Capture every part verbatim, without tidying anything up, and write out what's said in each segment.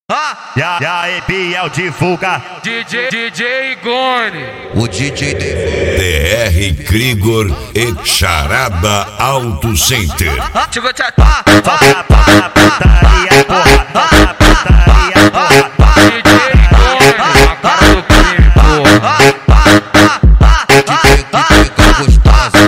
E a, e aí, Biel divulga D J, D J Igone. O D J D D R Krigor e Charada Auto Center. Chegou tchau. Toca pra putaria, porra. Toca putaria, porra. D J Igone, a cara do crime, porra. Pode pegar gostosa.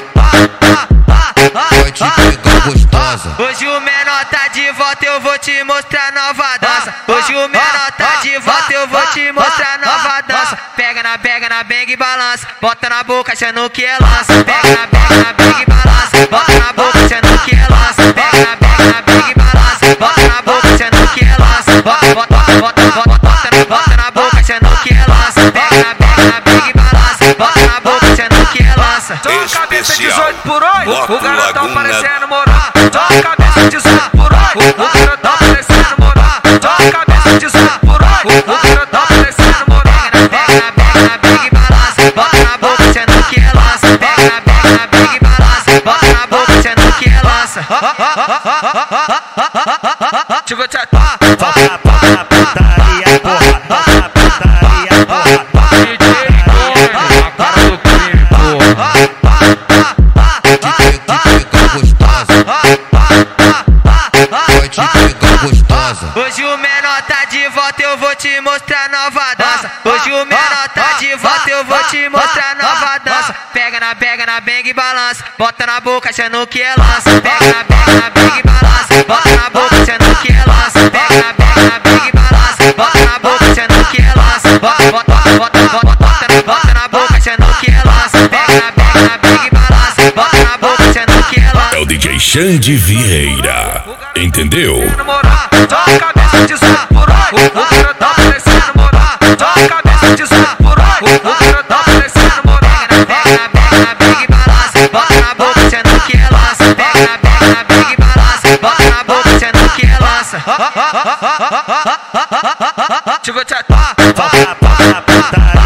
Pode pegar gostosa. Hoje o menor tá de volta, eu vou te mostrar nova dança. Hoje o menor tá de volta, eu vou te mostrar nova dança. Pega na, pega na bang e balança, bota na boca achando que é lança. Pega na, pega na bang e balança, bota na boca achando que é lança. Pega na, pega na bang e balança, bota na boca achando que é lança. Bota, bota, bota, bota, bota, na, bota na boca achando que é lança. Pega na, pega na bang e balança, bota na boca achando que é lança. Só a cabeça dezoito por oito, Loto o garotão Laguna. parecendo morar. Só a cabeça dezoito por oito, o garotão parecendo morar. Só a cabeça dezoito por oito, o garotão parecendo morar. Pega na, pega na bang e balança, bota na boca achando que é lança. Pega na, pega na bang e balança, bota na boca achando que é lança. Chegou tchau. Toca pra putaria, porra. Toca putaria, porra. D J Igone, a cara do crime, porra. Pode pegar gostosa. Pode pegar gostosa. Hoje o menor tá de volta, eu vou te mostrar nova dança. Hoje o menor tá de volta, eu vou te mostrar nova dança. Pega na, pega na bang e balança, bota na boca achando que é lança. Pega na, pega na bang e balança, bota na boca achando que é lança. Pega na, pega na bang e balança, bota na boca achando que é lança. Bota, bota, bota, bota, bota, na, bota na boca achando que é lança. Pega na, pega na bang e balança, bota na boca achando que é lança. É o D J Xande Vieira. Entendeu? Morar, só a cabeça dezoito por oito, o garotão parecendo morar. Só a cabeça dezoito por oito, o garotão parecendo morar. Pega na, pega na bang e balança, bota na boca achando que é lança. Pega na, pega na bang e balança, bota na boca achando que é lança. Chegou tchau. Toca pra putaria.